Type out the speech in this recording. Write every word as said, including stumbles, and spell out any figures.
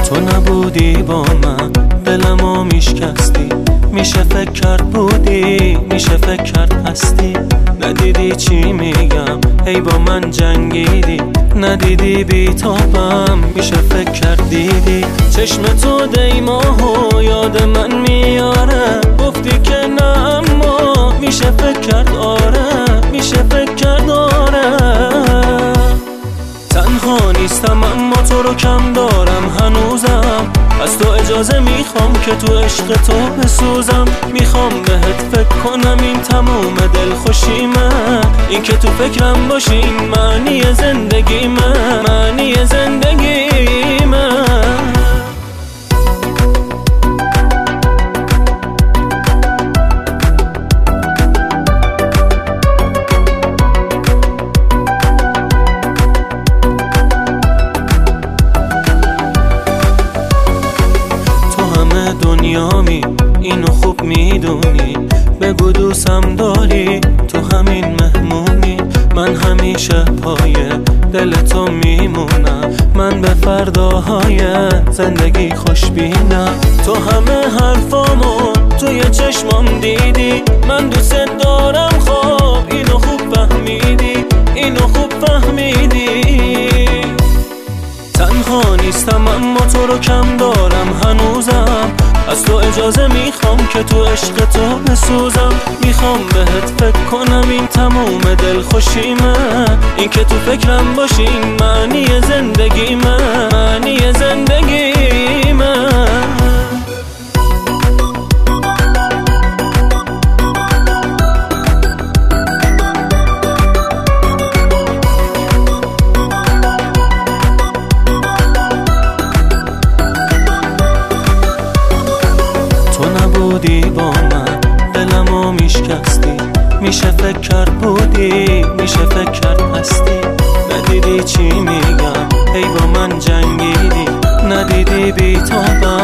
تو نبودی با من دلمو میشکستی، میشه فکر کرد بودی، میشه فکر کرد هستی. ندیدی چی میگم، ای با من جنگیدی، ندیدی بیتابم، میشه فکر کرد دیدی. چشم تو دیماهو یاد من میاره، گفتی که نه اما میشه فکر کرد آره، میشه فکر کرد آره. تنها نیستم اما تو رو کم دارم هنوزم، از تو اجازه میخوام که تو عشق تو بسوزم. میخوام بهت فکر کنم، این تموم دلخوشیمه، این که تو فکرم باشی این معنی زندگیمه، معنی زندگیمه. دنیامی اینو خوب میدونی، بگو دوستم داری، تو همین مهمونی. من همیشه پای دل تو میمونم، من به فرداهای زندگی خوشبینم. تو همه حرفامو توی چشمام دیدی، من دوست دارم، خب اینو خوب فهمیدی، اینو خوب فهمیدی. تنها نیستم اما تو رو کم دارم هنوزم، از تو اجازه میخوام که تو عشق تو بسوزم. میخوام بهت فکر کنم، این تموم دلخوشیمه، این که تو فکرم باشی این معنی زندگیمه، معنی زندگیمه. بودی با من دلمو میشکستی، میشه فکر کرد بودی، میشه فکر کرد هستی. ندیدی چی میگم، ای با من جنگیدی، ندیدی بیتابم،